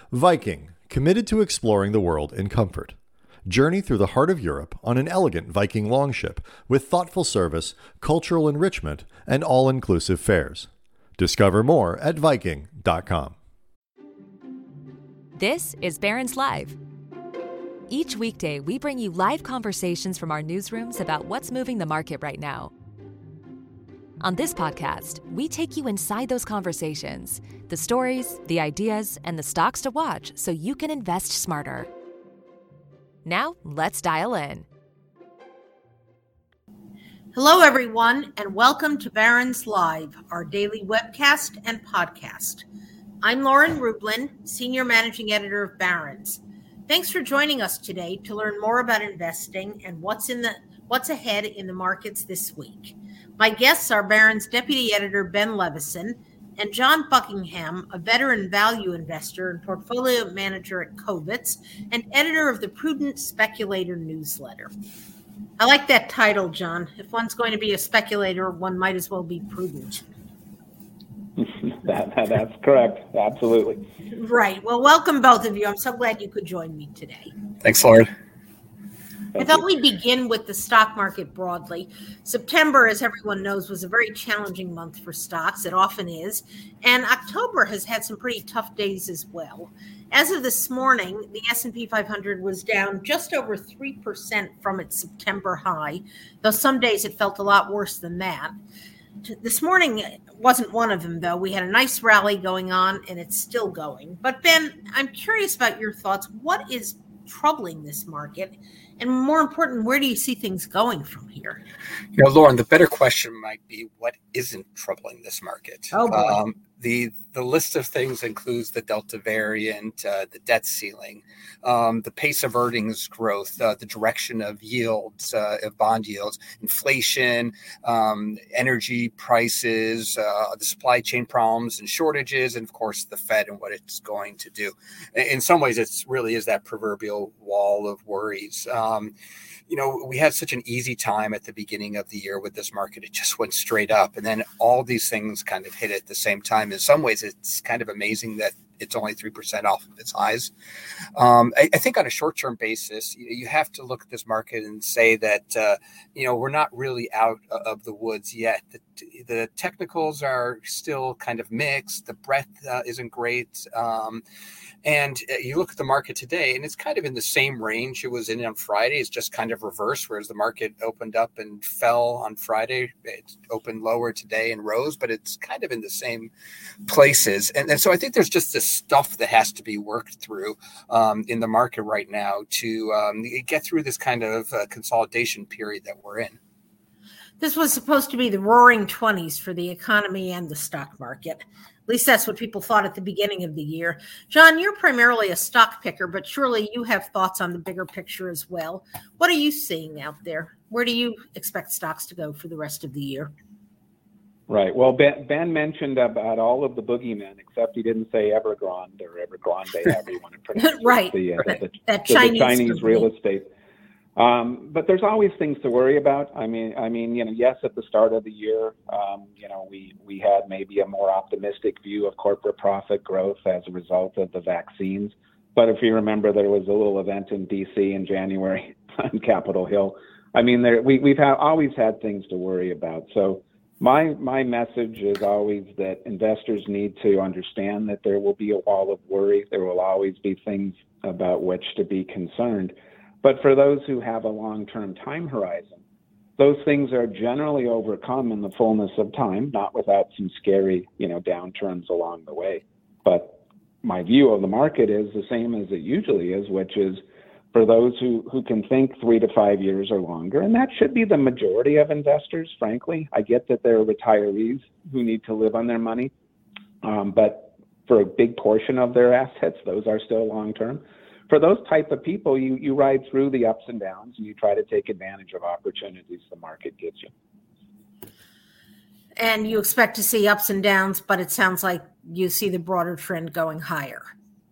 Viking, committed to exploring the world in comfort. Journey through the heart of Europe on an elegant Viking longship with thoughtful service, cultural enrichment, and all-inclusive fares. Discover more at Viking.com. This is Barron's Live. Each weekday, we bring you live conversations from our newsrooms about what's moving the market right now. On this podcast, we take you inside those conversations, the stories, the ideas, and the stocks to watch so you can invest smarter. Now, let's dial in. Hello, everyone, and welcome to Barron's Live, our daily webcast and podcast. I'm Lauren Rublin, Senior Managing Editor of Barron's. Thanks for joining us today to learn more about investing and what's ahead in the markets this week. My guests are Barron's Deputy Editor Ben Levison and John Buckingham, a veteran value investor and portfolio manager at Kovitz and editor of the Prudent Speculator newsletter. I like that title, John. If one's going to be a speculator, one might as well be prudent. That's correct. Absolutely. Right. Well, welcome both of you. I'm so glad you could join me today. Thanks, Lauren. I thought we'd begin with the stock market broadly. September, as everyone knows, was a very challenging month for stocks. It often is. And October has had some pretty tough days as well. As of this morning, the S&P 500 was down just over 3% from its September high, though some days it felt a lot worse than that. This morning wasn't one of them, though. We had a nice rally going on, and it's still going. But Ben, I'm curious about your thoughts. What is troubling this market? And more important, where do you see things going from here? Lauren, the better question might be what isn't troubling this market? Oh, boy. The list of things includes the Delta variant, the debt ceiling, the pace of earnings growth, the direction of yields, of bond yields, inflation, energy prices, the supply chain problems and shortages, and of course the Fed and what it's going to do. In some ways, it really is that proverbial wall of worries. We had such an easy time at the beginning of the year with this market. It just went straight up. And then all these things kind of hit at the same time. In some ways, it's kind of amazing that it's only 3% off of its highs. I think on a short-term basis, you have to look at this market and say that, we're not really out of the woods yet. The technicals are still kind of mixed. The breadth isn't great. And you look at the market today, and it's kind of in the same range it was in on Friday. It's just kind of reversed, whereas the market opened up and fell on Friday. It opened lower today and rose, but it's kind of in the same places. And so I think there's just this stuff that has to be worked through in the market right now to get through this kind of consolidation period that we're in. This was supposed to be the roaring 20s for the economy and the stock market. At least that's what people thought at the beginning of the year. John, you're primarily a stock picker, but surely you have thoughts on the bigger picture as well. What are you seeing out there? Where do you expect stocks to go for the rest of the year? Right. Well, Ben mentioned about all of the boogeymen, except he didn't say Evergrande or Evergrande, however you want to pronounce it. Right. The Chinese real estate. But there's always things to worry about. I mean, yes, at the start of the year, we had maybe a more optimistic view of corporate profit growth as a result of the vaccines. But if you remember, there was a little event in D.C. in January on Capitol Hill. I mean, we've always had things to worry about. So my message is always that investors need to understand that there will be a wall of worry. There will always be things about which to be concerned. But for those who have a long-term time horizon, those things are generally overcome in the fullness of time, not without some scary, downturns along the way. But my view of the market is the same as it usually is, which is for those who can think 3 to 5 years or longer, and that should be the majority of investors, frankly. I get that there are retirees who need to live on their money, but for a big portion of their assets, those are still long-term. For those type of people, you ride through the ups and downs and you try to take advantage of opportunities the market gives you. And you expect to see ups and downs, but it sounds like you see the broader trend going higher.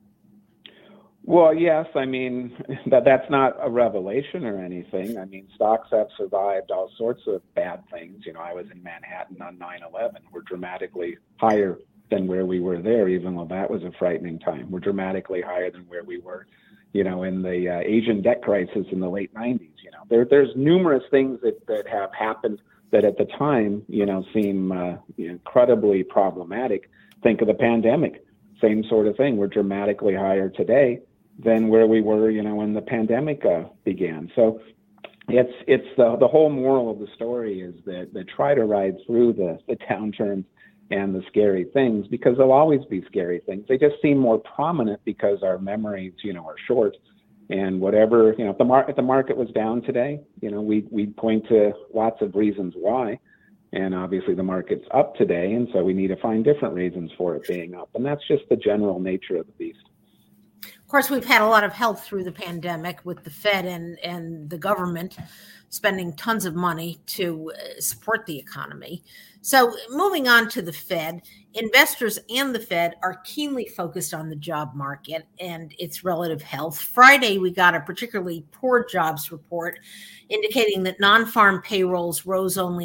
Well, yes. I mean, that's not a revelation or anything. I mean, stocks have survived all sorts of bad things. I was in Manhattan on 9/11. We're dramatically higher than where we were there, even though that was a frightening time. We're dramatically higher than where we were, in the Asian debt crisis in the late 90s. There's numerous things that have happened that at the time, seem incredibly problematic. Think of the pandemic, same sort of thing. We're dramatically higher today than where we were, when the pandemic began. So it's the whole moral of the story is that try to ride through the downturn and the scary things, because there'll always be scary things. They just seem more prominent because our memories, are short. And whatever, if the market was down today, we'd point to lots of reasons why. And obviously the market's up today, and so we need to find different reasons for it being up. And that's just the general nature of the beast. Of course, we've had a lot of help through the pandemic with the Fed and the government spending tons of money to support the economy. So moving on to the Fed, investors and the Fed are keenly focused on the job market and its relative health. Friday, we got a particularly poor jobs report indicating that non-farm payrolls rose only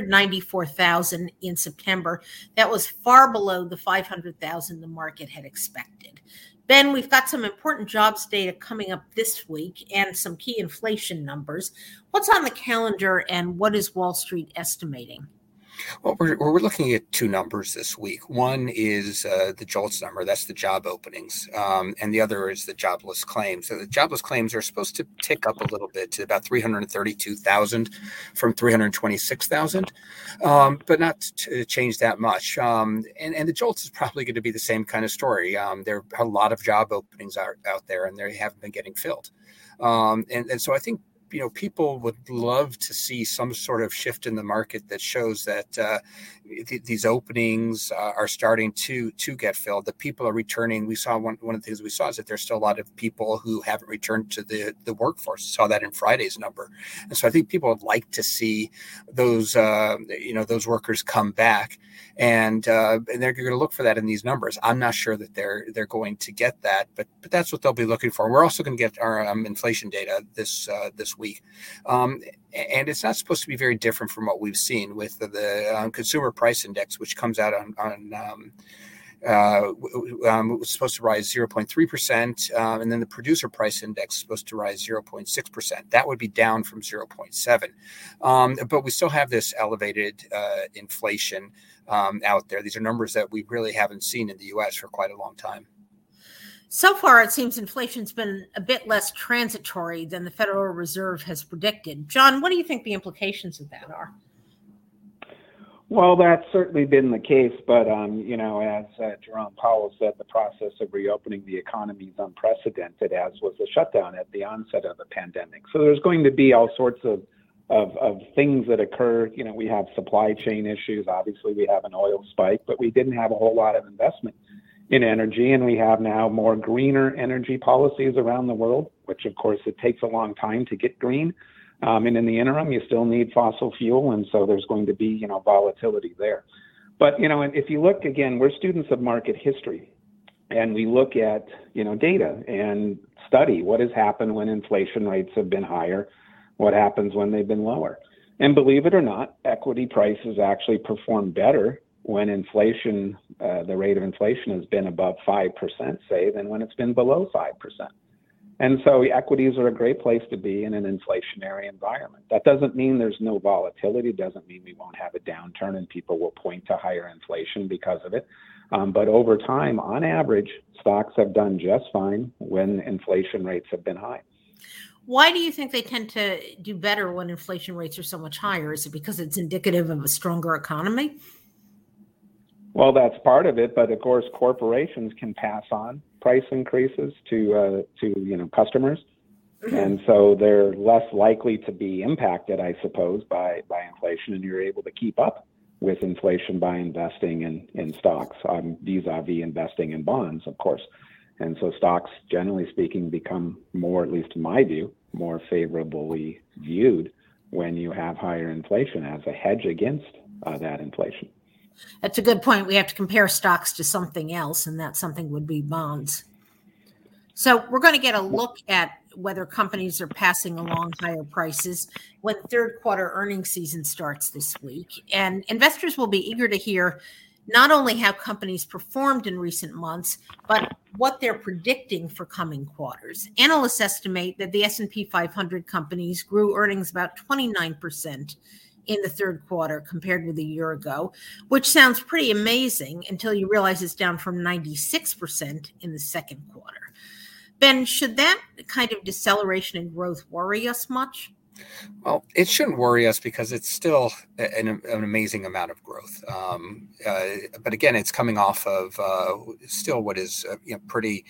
194,000 in September. That was far below the 500,000 the market had expected. Ben, we've got some important jobs data coming up this week and some key inflation numbers. What's on the calendar and what is Wall Street estimating? Well, we're looking at two numbers this week. One is the JOLTS number, that's the job openings, and the other is the jobless claims. So the jobless claims are supposed to tick up a little bit to about 332,000 from 326,000, but not to change that much. And the JOLTS is probably going to be the same kind of story. There are a lot of job openings out there, and they haven't been getting filled. And so I think people would love to see some sort of shift in the market that shows that these openings are starting to get filled, that people are returning. We saw one of the things we saw is that there's still a lot of people who haven't returned to the workforce. We saw that in Friday's number. And so I think people would like to see those, those workers come back. And they're going to look for that in these numbers. I'm not sure that they're going to get that, but that's what they'll be looking for. We're also going to get our inflation data this week, and it's not supposed to be very different from what we've seen with the consumer price index, which comes out was supposed to rise 0.3%, and then the producer price index is supposed to rise 0.6%. That would be down from 0.7. But we still have this elevated inflation out there. These are numbers that we really haven't seen in the U.S. for quite a long time. So far, it seems inflation's been a bit less transitory than the Federal Reserve has predicted. John, what do you think the implications of that are? Well, that's certainly been the case, but as Jerome Powell said, the process of reopening the economy is unprecedented, as was the shutdown at the onset of the pandemic. So there's going to be all sorts of things that occur. We have supply chain issues. Obviously, we have an oil spike, but we didn't have a whole lot of investment in energy, and we have now more greener energy policies around the world, which of course it takes a long time to get green. And in the interim, you still need fossil fuel, and so there's going to be, volatility there. But, if you look again, we're students of market history, and we look at, data and study what has happened when inflation rates have been higher, what happens when they've been lower. And believe it or not, equity prices actually perform better when inflation, the rate of inflation has been above 5%, say, than when it's been below 5%. And so equities are a great place to be in an inflationary environment. That doesn't mean there's no volatility. It doesn't mean we won't have a downturn and people will point to higher inflation because of it. But over time, on average, stocks have done just fine when inflation rates have been high. Why do you think they tend to do better when inflation rates are so much higher? Is it because it's indicative of a stronger economy? Well, that's part of it, but of course, corporations can pass on price increases to customers, and so they're less likely to be impacted, I suppose, by inflation, and you're able to keep up with inflation by investing in stocks, vis-a-vis investing in bonds, of course. And so stocks, generally speaking, become more, at least in my view, more favorably viewed when you have higher inflation as a hedge against that inflation. That's a good point. We have to compare stocks to something else, and that something would be bonds. So we're going to get a look at whether companies are passing along higher prices when third quarter earnings season starts this week. And investors will be eager to hear not only how companies performed in recent months, but what they're predicting for coming quarters. Analysts estimate that the S&P 500 companies grew earnings about 29% in the third quarter compared with a year ago, which sounds pretty amazing until you realize it's down from 96% in the second quarter. Ben, should that kind of deceleration in growth worry us much? Well, it shouldn't worry us because it's still an amazing amount of growth. But again, it's coming off of still what is pretty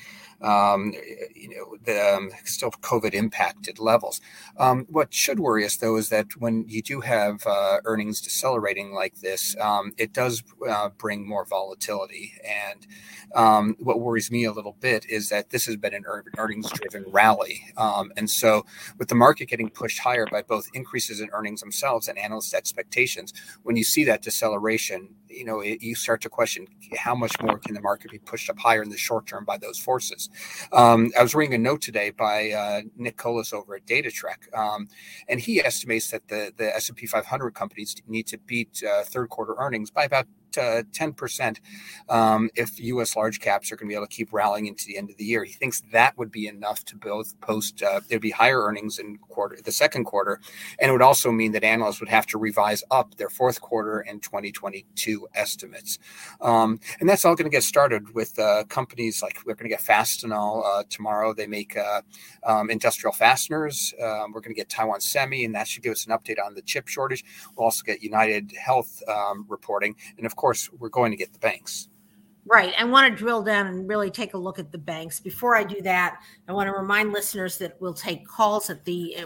still COVID impacted levels. What should worry us, though, is that when you do have earnings decelerating like this, it does bring more volatility. And what worries me a little bit is that this has been an earnings driven rally. And so with the market getting pushed higher by both increases in earnings themselves and analyst expectations, when you see that deceleration, you start to question how much more can the market be pushed up higher in the short term by those forces. I was reading a note today by Nick Colas over at DataTrek, and he estimates that the S&P 500 companies need to beat third quarter earnings by about 10% if U.S. large caps are going to be able to keep rallying into the end of the year. He thinks that would be enough to both post there'd be higher earnings in the second quarter, and it would also mean that analysts would have to revise up their fourth quarter and 2022 estimates. And that's all going to get started with companies like we're going to get Fastenal tomorrow. They make industrial fasteners. We're going to get Taiwan Semi, and that should give us an update on the chip shortage. We'll also get United Health reporting, and of course, we're going to get the banks. Right. I want to drill down and really take a look at the banks. Before I do that, I want to remind listeners that we'll take questions, at the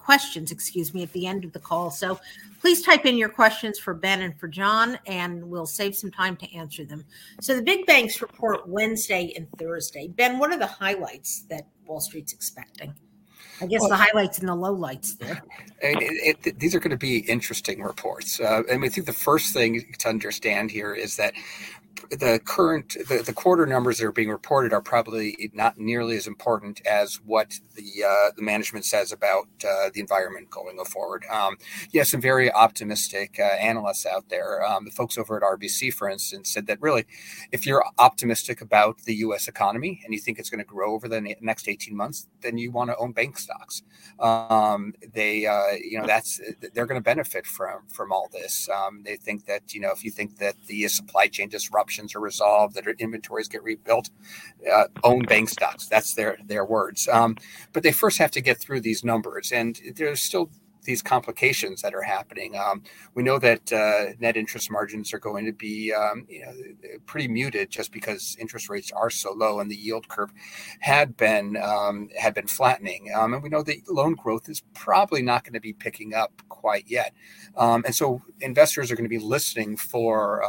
end of the call. So please type in your questions for Ben and for John, and we'll save some time to answer them. So the big banks report Wednesday and Thursday. Ben, what are the highlights that Wall Street's expecting? I guess the highlights and the lowlights there. These are going to be interesting reports. I think the first thing to understand here is that the quarter numbers that are being reported are probably not nearly as important as what the management says about the environment going forward. You have some very optimistic analysts out there. The folks over at RBC, for instance, said that really, if you're optimistic about the U.S. economy and you think it's going to grow over the next 18 months, then you want to own bank stocks. They're going to benefit from all this. They think that if you think that the supply chain disruptions are resolved, that inventories get rebuilt, own bank stocks. That's their words. But they first have to get through these numbers, and there's still these complications that are happening. We know that net interest margins are going to be pretty muted just because interest rates are so low, and the yield curve had been flattening. And we know that loan growth is probably not going to be picking up quite yet. And so investors are going to be listening for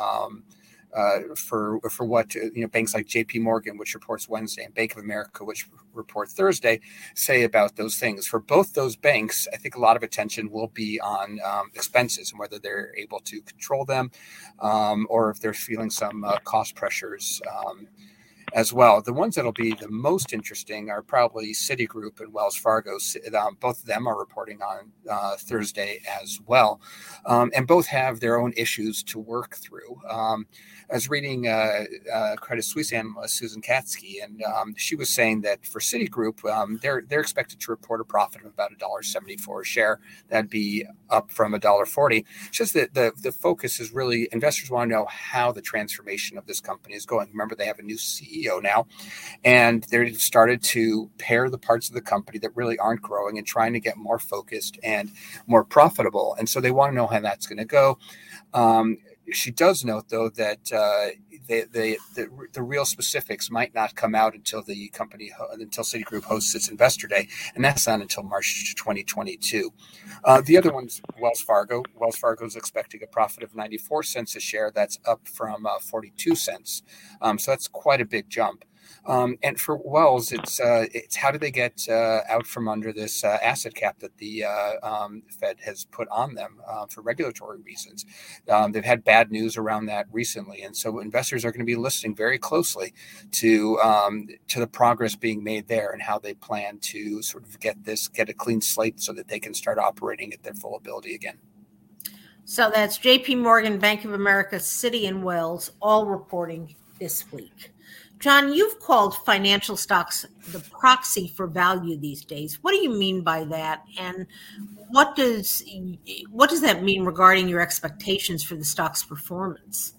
what banks like J.P. Morgan, which reports Wednesday, and Bank of America, which report Thursday, say about those things. For both those banks, I think a lot of attention will be on expenses and whether they're able to control them, or if they're feeling some cost pressures as well. The ones that'll be the most interesting are probably Citigroup and Wells Fargo. Both of them are reporting on Thursday as well, and both have their own issues to work through. I was reading Credit Suisse analyst Susan Katzke, and she was saying that for Citigroup, they're expected to report a profit of about $1.74 a share. That'd be up from $1.40. It's just that the focus is really investors want to know how the transformation of this company is going. Remember, they have a new CEO now, and they've started to pare the parts of the company that really aren't growing and trying to get more focused and more profitable. And so they want to know how that's going to go. She does note, though, that the real specifics might not come out until until Citigroup hosts its investor day, and that's not until March 2022. The other one's Wells Fargo. Wells Fargo is expecting a profit of 94 cents a share. That's up from 42 cents. So that's quite a big jump. And for Wells, it's how do they get out from under this asset cap that the Fed has put on them for regulatory reasons. They've had bad news around that recently, and so investors are going to be listening very closely to the progress being made there and how they plan to sort of get a clean slate so that they can start operating at their full ability again. So that's JP Morgan, Bank of America, Citi, and Wells all reporting this week. John, you've called financial stocks the proxy for value these days. What do you mean by that? And what does that mean regarding your expectations for the stock's performance?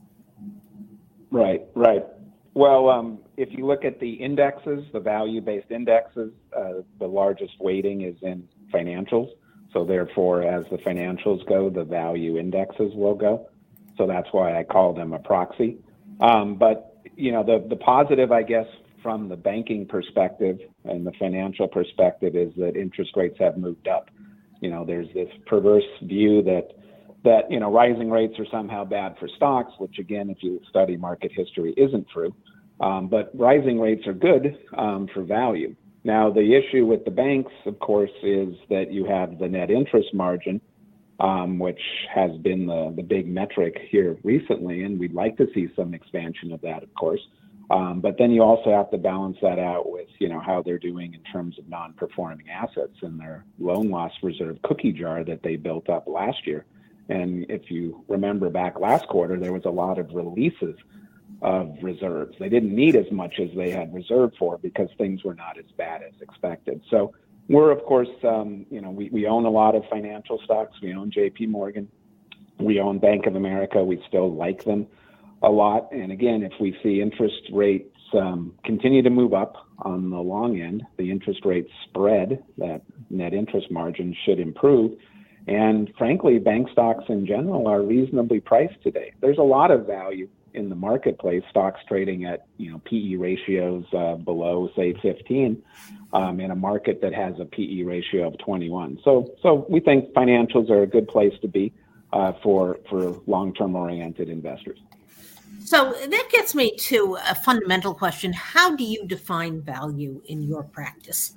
Right. Well, if you look at the indexes, the value-based indexes, the largest weighting is in financials. So therefore, as the financials go, the value indexes will go. So that's why I call them a proxy. But, the positive, I guess, from the banking perspective and the financial perspective is that interest rates have moved up. There's this perverse view that rising rates are somehow bad for stocks, which again, if you study market history, isn't true. But rising rates are good for value. Now, the issue with the banks, of course, is that you have the net interest margin, which has been the big metric here recently, and we'd like to see some expansion of that, of course. But then you also have to balance that out with, how they're doing in terms of non-performing assets and their loan loss reserve cookie jar that they built up last year. And if you remember back last quarter, there was a lot of releases of reserves. They didn't need as much as they had reserved for because things were not as bad as expected. So we're, of course, we own a lot of financial stocks. We own JP Morgan. We own Bank of America. We still like them a lot. And again, if we see interest rates continue to move up on the long end, the interest rate spread, that net interest margin should improve. And frankly, bank stocks in general are reasonably priced today. There's a lot of value in the marketplace, stocks trading at PE ratios below, say, 15 in a market that has a PE ratio of 21. So we think financials are a good place to be for long-term oriented investors. So that gets me to a fundamental question. How do you define value in your practice?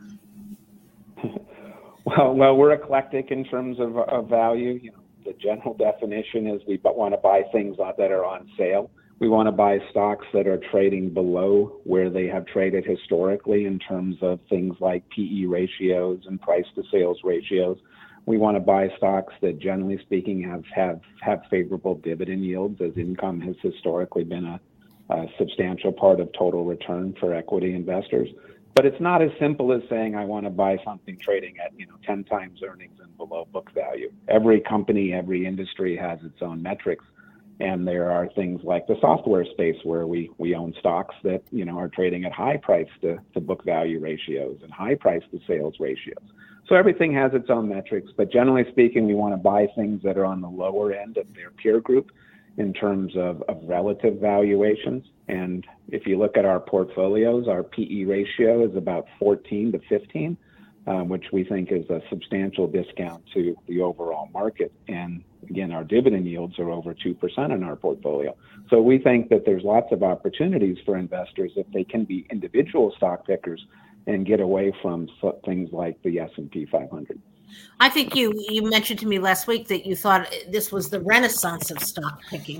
Well, we're eclectic in terms of value. The general definition is we want to buy things that are on sale. We want to buy stocks that are trading below where they have traded historically in terms of things like PE ratios and price to sales ratios. We want to buy stocks that, generally speaking, have favorable dividend yields, as income has historically been a substantial part of total return for equity investors. But it's not as simple as saying I want to buy something trading at 10 times earnings and below book value. Every company, every industry has its own metrics. And there are things like the software space where we own stocks that are trading at high price to book value ratios and high price to sales ratios. So everything has its own metrics, but generally speaking, we want to buy things that are on the lower end of their peer group in terms of relative valuations. And if you look at our portfolios, our PE ratio is about 14 to 15, which we think is a substantial discount to the overall market. And again, our dividend yields are over 2% in our portfolio. So we think that there's lots of opportunities for investors if they can be individual stock pickers and get away from things like the S&P 500. I think you mentioned to me last week that you thought this was the renaissance of stock picking.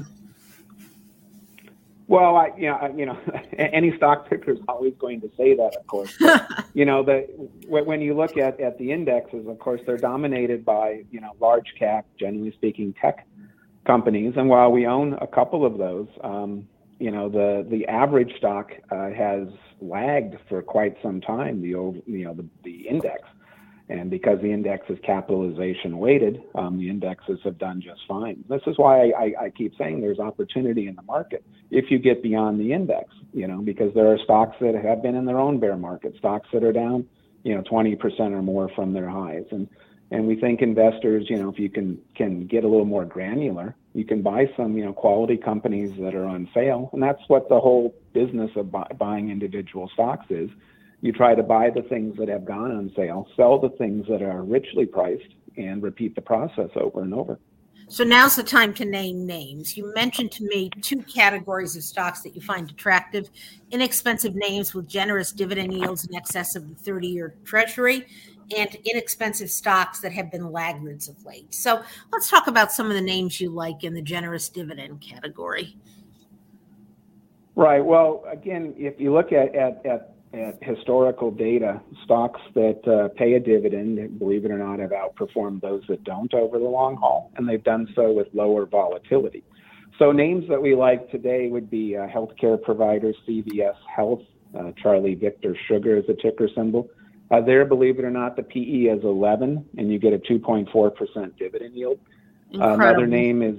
Well, any stock picker is always going to say that, of course. When you look at the indexes, of course, they're dominated by large cap, generally speaking, tech companies. And while we own a couple of those, the average stock has lagged for quite some time. The index. And because the index is capitalization weighted, the indexes have done just fine. This is why I keep saying there's opportunity in the market if you get beyond the index, because there are stocks that have been in their own bear market, stocks that are down, 20% or more from their highs. And we think investors, if you can get a little more granular, you can buy some, quality companies that are on sale. And that's what the whole business of buying individual stocks is. You try to buy the things that have gone on sale, sell the things that are richly priced, and repeat the process over and over. So now's the time to name names. You mentioned to me two categories of stocks that you find attractive: inexpensive names with generous dividend yields in excess of the 30-year Treasury, and inexpensive stocks that have been laggards of late. So let's talk about some of the names you like in the generous dividend category. Right. Well, again, if you look at at historical data, stocks that pay a dividend, believe it or not, have outperformed those that don't over the long haul, and they've done so with lower volatility. So names that we like today would be healthcare providers, CVS Health, Charlie Victor Sugar is a ticker symbol. There, believe it or not, the PE is 11, and you get a 2.4% dividend yield. Another name is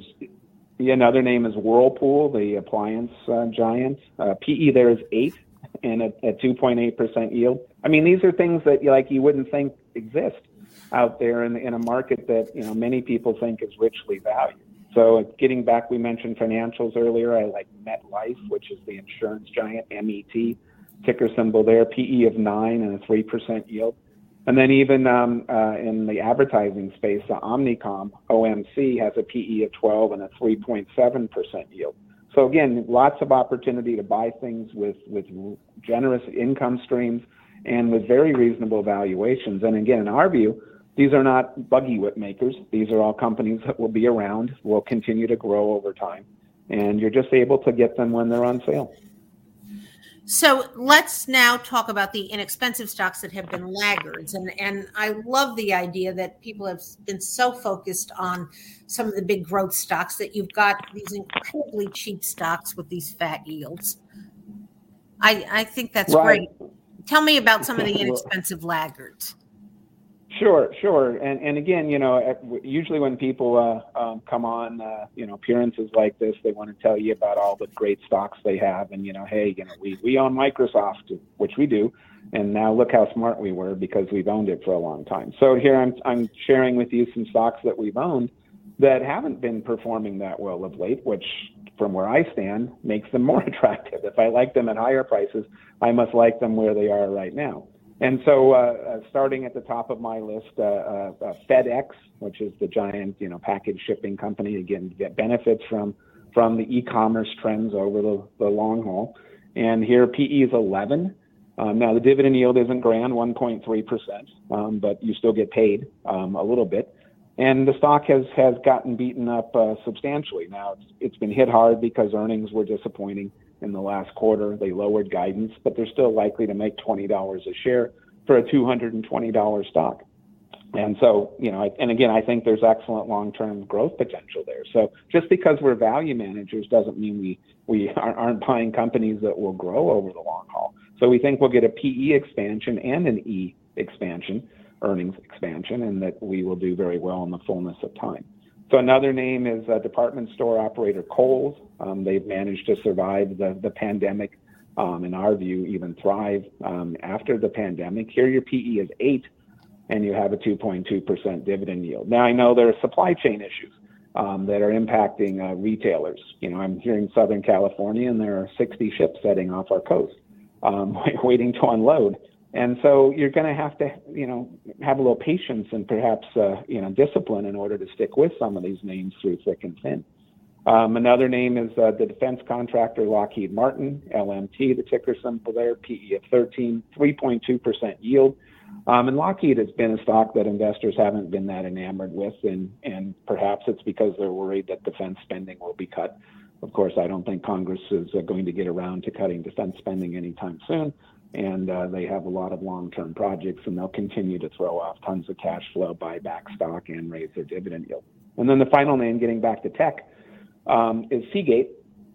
Whirlpool, the appliance giant. PE there is 8 and a 2.8% yield. I mean, these are things that you wouldn't think exist out there in a market that many people think is richly valued. So getting back, we mentioned financials earlier. I like MetLife, which is the insurance giant, MET, ticker symbol there, PE of 9 and a 3% yield. And then even in the advertising space, Omnicom, OMC, has a PE of 12 and a 3.7% yield. So again, lots of opportunity to buy things with generous income streams and with very reasonable valuations. And again, in our view, these are not buggy whip makers. These are all companies that will be around, will continue to grow over time. And you're just able to get them when they're on sale. So let's now talk about the inexpensive stocks that have been laggards. And I love the idea that people have been so focused on some of the big growth stocks that you've got these incredibly cheap stocks with these fat yields. I think that's great. Tell me about some of the inexpensive laggards. Sure. And again, usually when people come on, appearances like this, they want to tell you about all the great stocks they have. And, we own Microsoft, which we do. And now look how smart we were because we've owned it for a long time. So here I'm sharing with you some stocks that we've owned that haven't been performing that well of late, which from where I stand makes them more attractive. If I like them at higher prices, I must like them where they are right now. And so starting at the top of my list, FedEx, which is the giant, package shipping company, again, get benefits from the e-commerce trends over the long haul. And here PE is 11. Now the dividend yield isn't grand, 1.3%, but you still get paid a little bit. And the stock has gotten beaten up substantially. Now it's been hit hard because earnings were disappointing in the last quarter. They lowered guidance, but they're still likely to make $20 a share for a $220 stock. And so, and again, I think there's excellent long-term growth potential there. So just because we're value managers doesn't mean we aren't buying companies that will grow over the long haul. So we think we'll get a PE expansion and an E expansion, earnings expansion, and that we will do very well in the fullness of time. So another name is department store operator Kohl's. They've managed to survive the pandemic, in our view, even thrive after the pandemic. Here your PE is 8, and you have a 2.2% dividend yield. Now I know there are supply chain issues that are impacting retailers. I'm here in Southern California, and there are 60 ships setting off our coast, waiting to unload. And so you're going to have have a little patience and perhaps, discipline in order to stick with some of these names through thick and thin. Another name is the defense contractor Lockheed Martin, LMT, the ticker symbol there, PE of 13, 3.2% yield. And Lockheed has been a stock that investors haven't been that enamored with, and perhaps it's because they're worried that defense spending will be cut. Of course, I don't think Congress is going to get around to cutting defense spending anytime soon. And they have a lot of long-term projects, and they'll continue to throw off tons of cash flow, buy back stock, and raise their dividend yield. And then the final name, getting back to tech, is Seagate,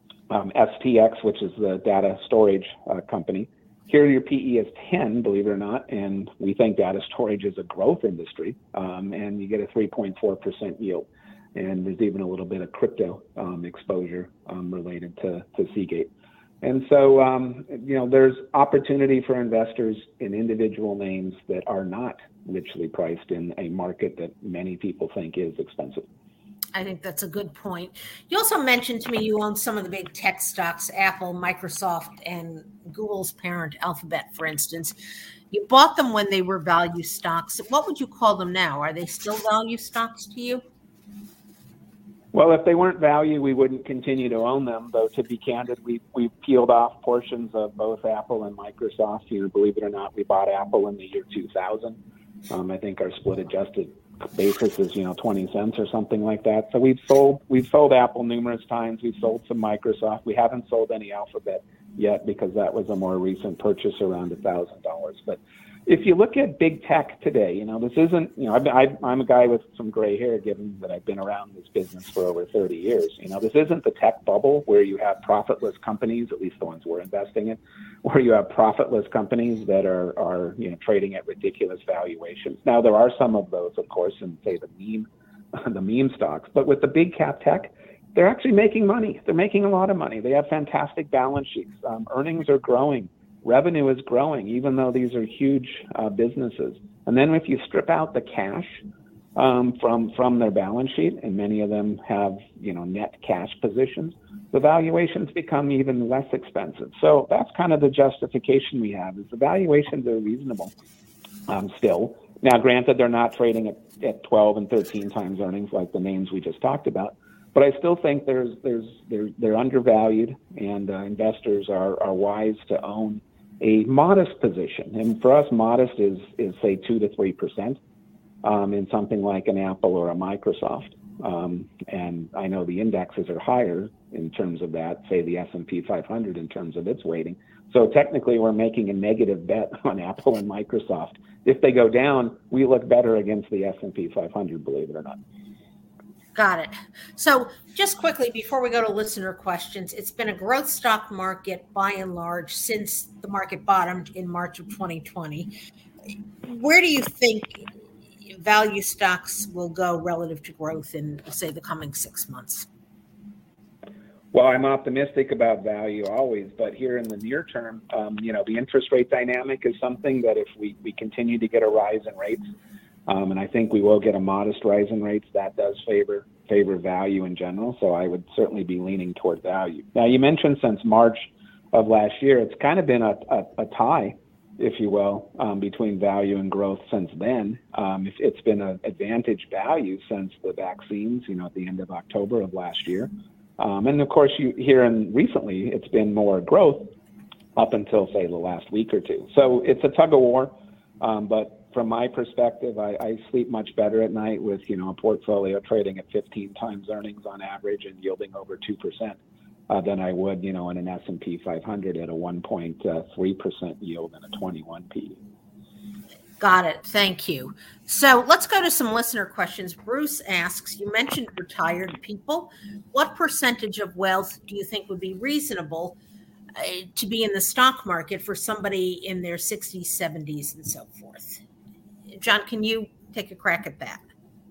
STX, which is the data storage company. Here your PE is 10, believe it or not, and we think data storage is a growth industry, and you get a 3.4% yield. And there's even a little bit of crypto exposure related to Seagate. And so, there's opportunity for investors in individual names that are not richly priced in a market that many people think is expensive. I think that's a good point. You also mentioned to me you own some of the big tech stocks, Apple, Microsoft, and Google's parent, Alphabet, for instance. You bought them when they were value stocks. What would you call them now? Are they still value stocks to you? Well, if they weren't value, we wouldn't continue to own them. Though, to be candid, we peeled off portions of both Apple and Microsoft. Believe it or not, we bought Apple in the year 2000. I think our split adjusted basis is 20 cents or something like that. So we've sold Apple numerous times. We've sold some Microsoft. We haven't sold any Alphabet yet because that was a more recent purchase around $1,000. But if you look at big tech today, this isn't, I'm a guy with some gray hair, given that I've been around this business for over 30 years. This isn't the tech bubble where you have profitless companies, at least the ones we're investing in, where you have profitless companies that are trading at ridiculous valuations. Now, there are some of those, of course, in, say, the meme stocks. But with the big cap tech, they're actually making money. They're making a lot of money. They have fantastic balance sheets. Earnings are growing. Revenue is growing, even though these are huge businesses. And then if you strip out the cash from their balance sheet, and many of them have net cash positions, the valuations become even less expensive. So that's kind of the justification we have, is the valuations are reasonable still. Now, granted, they're not trading at 12 and 13 times earnings like the names we just talked about, but I still think they're undervalued, and investors are wise to own a modest position. And for us, modest is say 2 to 3% in something like an Apple or a Microsoft. And I know the indexes are higher in terms of that, say the S&P 500 in terms of its weighting. So technically, we're making a negative bet on Apple and Microsoft. If they go down, we look better against the S&P 500, believe it or not. Got it. So just quickly, before we go to listener questions, it's been a growth stock market by and large since the market bottomed in March of 2020. Where do you think value stocks will go relative to growth in, say, the coming 6 months? Well, I'm optimistic about value always, but here in the near term, the interest rate dynamic is something that if we continue to get a rise in rates, and I think we will get a modest rise in rates, that does favor value in general. So I would certainly be leaning toward value. Now, you mentioned since March of last year, it's kind of been a tie, if you will, between value and growth since then. It's been an advantage value since the vaccines, at the end of October of last year. And of course, recently, it's been more growth up until, say, the last week or two. So it's a tug of war, but from my perspective, I sleep much better at night with, a portfolio trading at 15 times earnings on average and yielding over 2% than I would, in an S&P 500 at a 1.3% yield and a 21 P. Got it. Thank you. So let's go to some listener questions. Bruce asks, you mentioned retired people. What percentage of wealth do you think would be reasonable to be in the stock market for somebody in their 60s, 70s, and so forth? John, can you take a crack at that?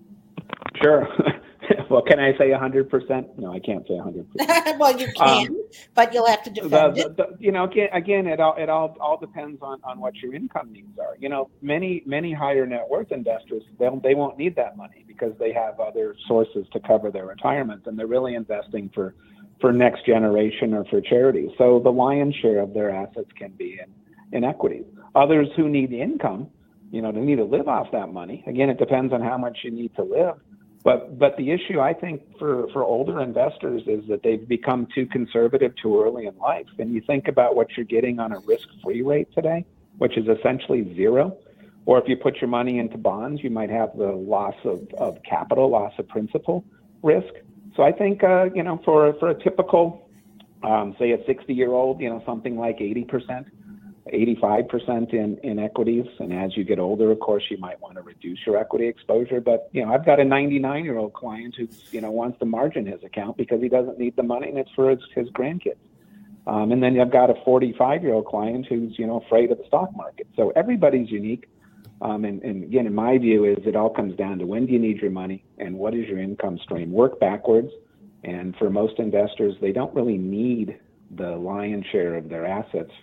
Sure. Well, can I say 100%? No, I can't say 100%. Well, you can, but you'll have to defend it. Again, it all depends on what your income needs are. Many higher net worth investors, they won't need that money because they have other sources to cover their retirement, and they're really investing for next generation or for charity. So the lion's share of their assets can be in equities. Others who need income, they need to live off that money. Again, it depends on how much you need to live. But the issue, I think, for older investors is that they've become too conservative too early in life. And you think about what you're getting on a risk-free rate today, which is essentially zero. Or if you put your money into bonds, you might have the loss of capital, loss of principal risk. So I think, for a typical, say a 60-year-old, something like 80%, 85% in equities. And as you get older, of course, you might want to reduce your equity exposure. But, I've got a 99-year-old client who, wants to margin his account because he doesn't need the money and it's for his grandkids. And then I've got a 45-year-old client who's, afraid of the stock market. So everybody's unique. And again, in my view, is it all comes down to when do you need your money and what is your income stream? Work backwards. And for most investors, they don't really need the lion's share of their assets,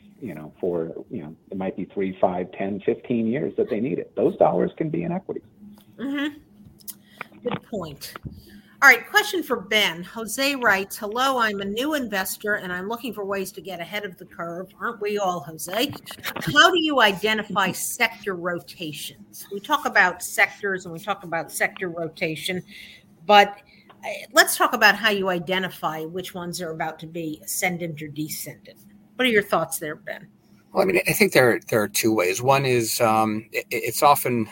it might be 3, 5, 10, 15 years that they need it. Those dollars can be in equity. Mm-hmm. Good point. All right, question for Ben. Jose writes, hello, I'm a new investor and I'm looking for ways to get ahead of the curve. Aren't we all, Jose? How do you identify sector rotations? We talk about sectors and we talk about sector rotation, but let's talk about how you identify which ones are about to be ascendant or descendant. What are your thoughts there, Ben? Well, I think there are two ways. One is it's often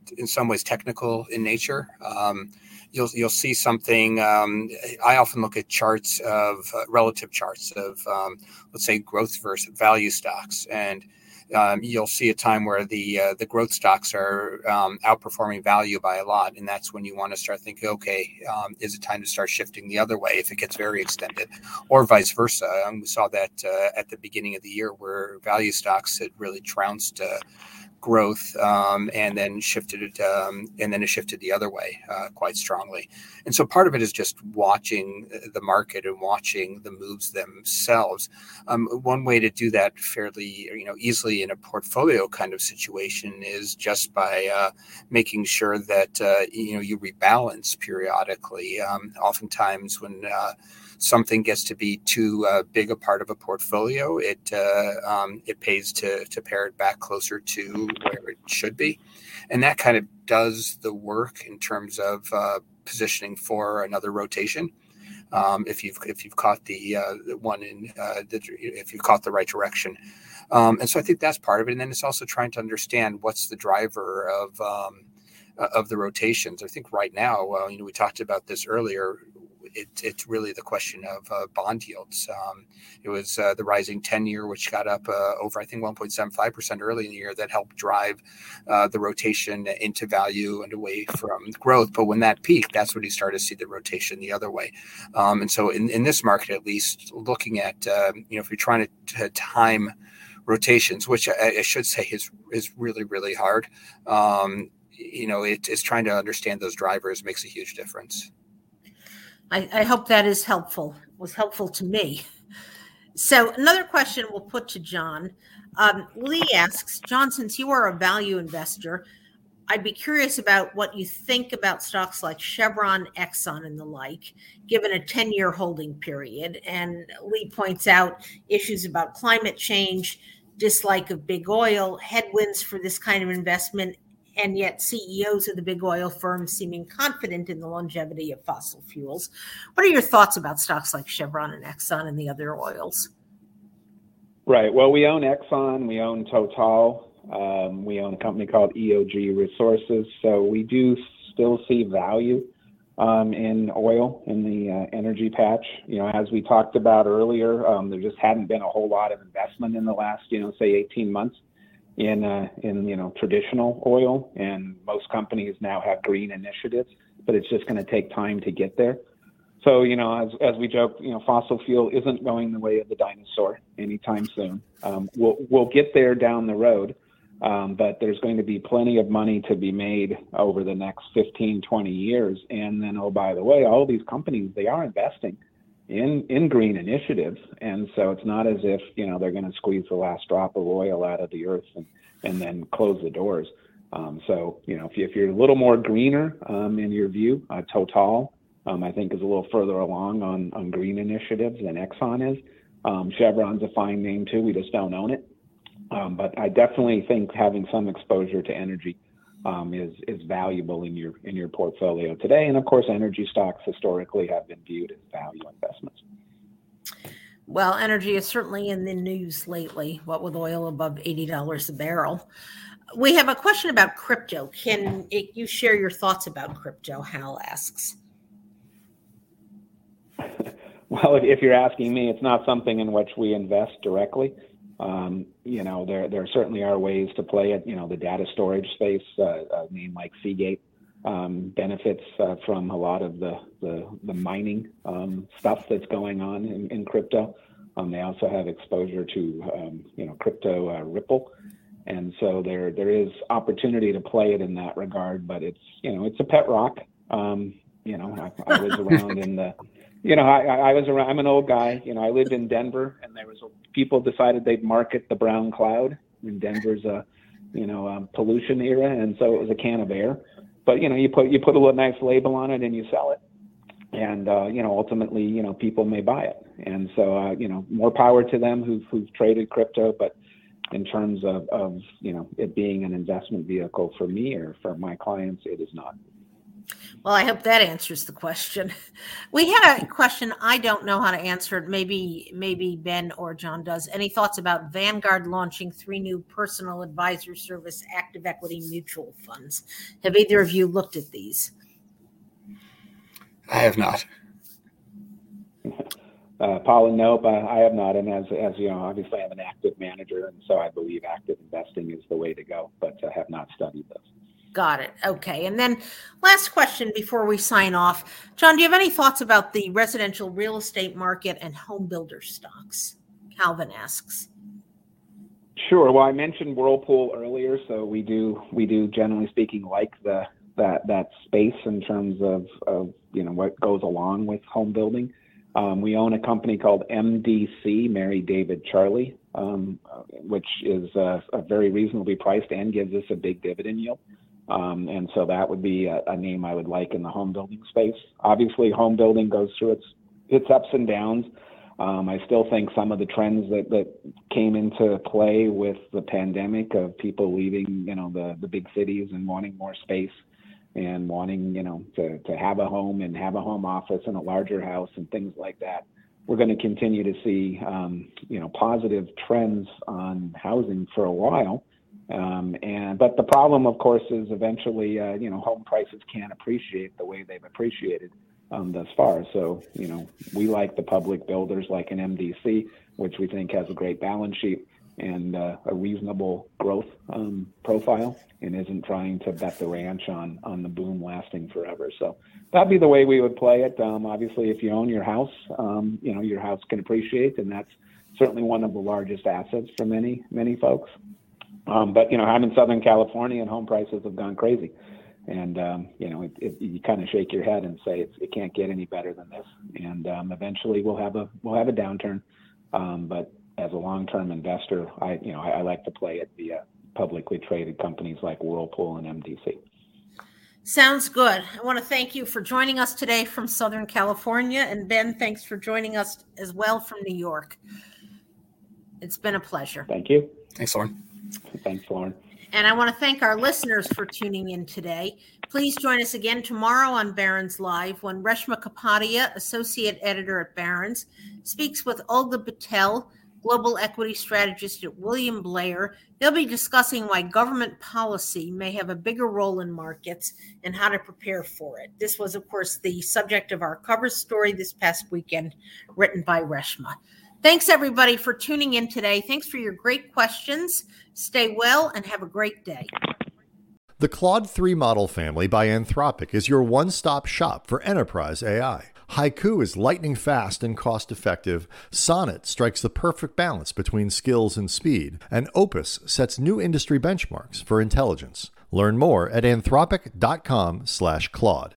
in some ways technical in nature. You'll see something. I often look at charts of relative charts of let's say growth versus value stocks, and you'll see a time where the growth stocks are outperforming value by a lot, and that's when you want to start thinking, okay, is it time to start shifting the other way if it gets very extended, or vice versa. We saw that at the beginning of the year where value stocks had really trounced growth, and then it shifted the other way quite strongly. And so part of it is just watching the market and watching the moves themselves. One way to do that fairly, easily in a portfolio kind of situation is just by making sure that you rebalance periodically. Oftentimes, when something gets to be too big a part of a portfolio, it pays to pare it back closer to where it should be, and that kind of does the work in terms of positioning for another rotation. If you've caught the one in if you've caught the right direction, and so I think that's part of it. And then it's also trying to understand what's the driver of the rotations. I think right now, we talked about this earlier. It's really the question of bond yields. It was the rising 10-year, which got up over, I think, 1.75% early in the year, that helped drive the rotation into value and away from growth. But when that peaked, that's when you started to see the rotation the other way. And so in this market, at least, looking at, if you're trying to time rotations, which I should say is really, really hard, it's trying to understand those drivers makes a huge difference. I hope that was helpful to me. So another question we'll put to John. Lee asks, John, since you are a value investor, I'd be curious about what you think about stocks like Chevron, Exxon, and the like, given a 10-year holding period. And Lee points out issues about climate change, dislike of big oil, headwinds for this kind of investment, and yet CEOs of the big oil firms seeming confident in the longevity of fossil fuels. What are your thoughts about stocks like Chevron and Exxon and the other oils? Right. Well, we own Exxon, we own Total, we own a company called EOG Resources. So we do still see value in oil, in the energy patch. As we talked about earlier, there just hadn't been a whole lot of investment in the last, say 18 months. In traditional oil, and most companies now have green initiatives, but it's just going to take time to get there. So as we joke, fossil fuel isn't going the way of the dinosaur anytime soon. We'll get there down the road, but there's going to be plenty of money to be made over the next 15, 20 years. And then, oh, by the way, all these companies, they are investing in green initiatives, and so it's not as if they're going to squeeze the last drop of oil out of the earth and then close the doors. So if you're a little more greener in your view, Total I think is a little further along on green initiatives than Exxon is. Chevron's a fine name too. We just don't own it, but I definitely think having some exposure to energy is valuable in your portfolio today. And of course, energy stocks historically have been viewed as value investments. Well, energy is certainly in the news lately, what with oil above $80 a barrel. We have a question about crypto. Can you share your thoughts about crypto? Hal asks. Well, if you're asking me, it's not something in which we invest directly. There certainly are ways to play it. The data storage space, a name like Seagate, benefits from a lot of the mining stuff that's going on in crypto. They also have exposure to crypto Ripple, and so there is opportunity to play it in that regard. But it's a pet rock. I was around in the. I was around. I'm an old guy. I lived in Denver, and people decided they'd market the brown cloud. In Denver's a pollution era, and so it was a can of air. But you put a little nice label on it, and you sell it, and ultimately people may buy it. And so more power to them who've traded crypto. But in terms of it being an investment vehicle for me or for my clients, it is not. Well, I hope that answers the question. We had a question. I don't know how to answer it. Maybe Ben or John does. Any thoughts about Vanguard launching 3 new personal advisor service active equity mutual funds? Have either of you looked at these? I have not. Paula, nope, I have not. And as you know, obviously I'm an active manager, and so I believe active investing is the way to go, but I have not studied this. Got it. Okay. And then last question before we sign off. John, do you have any thoughts about the residential real estate market and home builder stocks? Calvin asks. Sure. Well, I mentioned Whirlpool earlier, so we do generally speaking like that space in terms of what goes along with home building. We own a company called MDC, Mary David Charlie, which is a very reasonably priced and gives us a big dividend yield. And so that would be a name I would like in the home building space. Obviously, home building goes through its ups and downs. I still think some of the trends that came into play with the pandemic of people leaving, the big cities and wanting more space and wanting, to have a home and have a home office and a larger house and things like that. We're going to continue to see, positive trends on housing for a while. But the problem, of course, is eventually, home prices can't appreciate the way they've appreciated thus far. So, we like the public builders like an MDC, which we think has a great balance sheet and a reasonable growth profile and isn't trying to bet the ranch on the boom lasting forever. So that'd be the way we would play it. Obviously, if you own your house, your house can appreciate, and that's certainly one of the largest assets for many, many folks. But, I'm in Southern California and home prices have gone crazy. And, you kind of shake your head and say it can't get any better than this. And eventually we'll have a downturn. But as a long-term investor, I like to play it via publicly traded companies like Whirlpool and MDC. Sounds good. I want to thank you for joining us today from Southern California. And Ben, thanks for joining us as well from New York. It's been a pleasure. Thank you. Thanks, Lauren. Thanks, Lauren. And I want to thank our listeners for tuning in today. Please join us again tomorrow on Barron's Live when Reshma Kapadia, Associate Editor at Barron's, speaks with Olga Patel, Global Equity Strategist at William Blair. They'll be discussing why government policy may have a bigger role in markets and how to prepare for it. This was, of course, the subject of our cover story this past weekend, written by Reshma. Thanks, everybody, for tuning in today. Thanks for your great questions. Stay well and have a great day. The Claude 3 model family by Anthropic is your one-stop shop for enterprise AI. Haiku is lightning fast and cost-effective. Sonnet strikes the perfect balance between skills and speed. And Opus sets new industry benchmarks for intelligence. Learn more at anthropic.com/Claude.